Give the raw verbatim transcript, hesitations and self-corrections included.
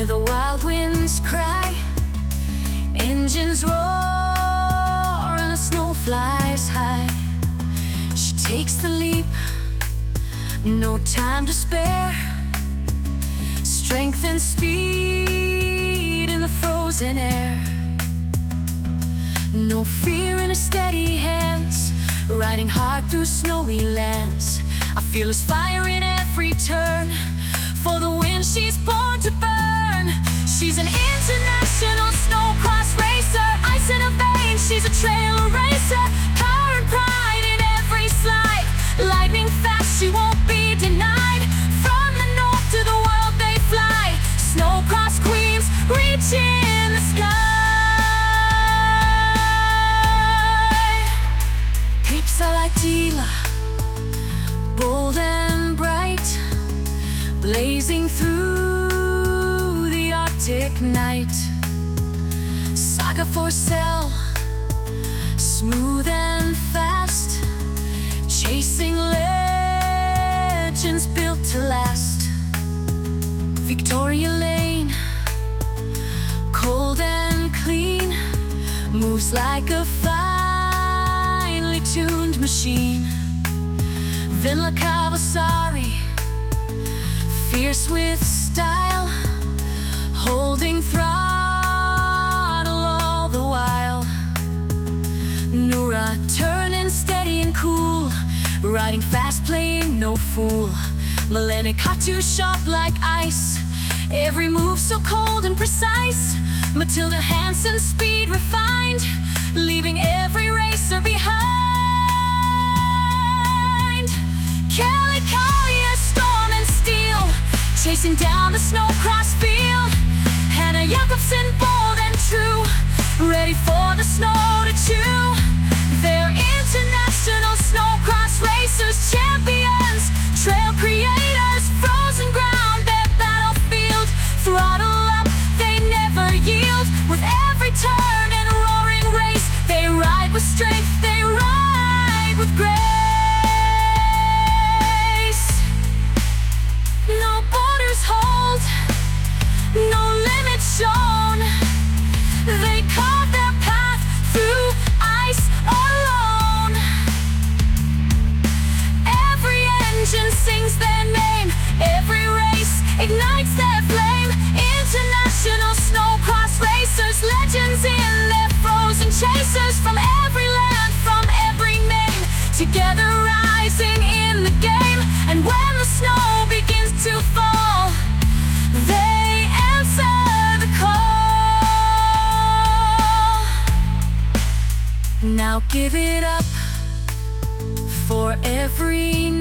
the wild winds cry, engines roar and the snow flies high. She takes the leap, no time to spare, strength and speed in the frozen air. No fear in her steady hands, riding hard through snowy lands. I feel his fire in every turn, for the wind she's born to burn. She's an international snowcross racer, ice in her veins, she's a trail racer. Power and pride in every slide, lightning fast, she won't be denied. From the north to the world they fly, snowcross queens reach in the sky. Peeps are like Tila, bold and bright, blazing through the Arctic night. Saga Forcell, smooth and fast, chasing legends built to last. Victoria Lane, cold and clean, moves like a finely tuned machine. Vinla Kawasari, fierce with style, holding throttle all the while. Nura turning steady and cool, riding fast, playing no fool. Melanie Katu sharp like ice, every move so cold and precise. Matilda Hansen speed refined, leaving every racer behind. Kelly Collier storm and steel, chasing down the snowcross field. Hannah Jakobsen bold and true, ready for the snow to chew. They're international snowcross racers, champions, trail creators, frozen ground, their battlefield. Throttle up, they never yield. With every turn and roaring race, they ride with strength, they ride with grace. No borders hold, no limits shown. They carve their path through ice alone. Every engine sings their name, every race ignites their flame. International snowcross racers, legends in their frozen chasers. From every land, from every name, together rising in the game. And when the snow begins to fall, they answer the call. Now give it up for every